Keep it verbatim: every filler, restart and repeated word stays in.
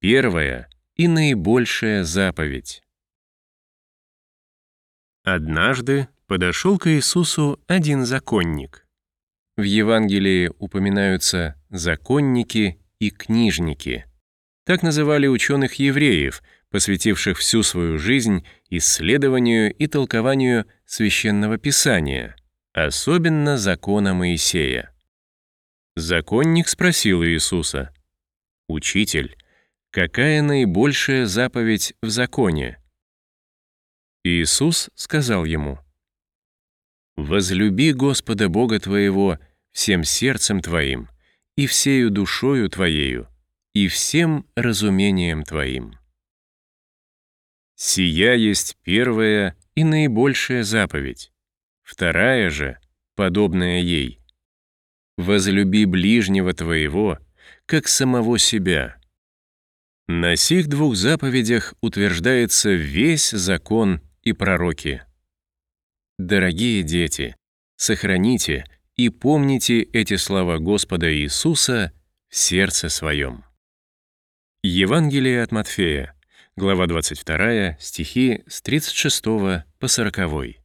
первая и наибольшая заповедь. Однажды подошел к Иисусу один законник. В Евангелии упоминаются законники и книжники. Так называли ученых-евреев, посвятивших всю свою жизнь исследованию и толкованию Священного Писания, особенно закона Моисея. Законник спросил Иисуса: «Учитель, какая наибольшая заповедь в законе?» Иисус сказал ему: «Возлюби Господа Бога твоего всем сердцем твоим, и всею душою твоею, и всем разумением твоим». Сия есть первая и наибольшая заповедь. Вторая же, подобная ей: возлюби ближнего твоего, как самого себя. На сих двух заповедях утверждается весь закон и пророки. Дорогие дети, сохраните и помните эти слова Господа Иисуса в сердце своем. Евангелие от Матфея, глава двадцать вторая, стихи с тридцать шестого по сороковой.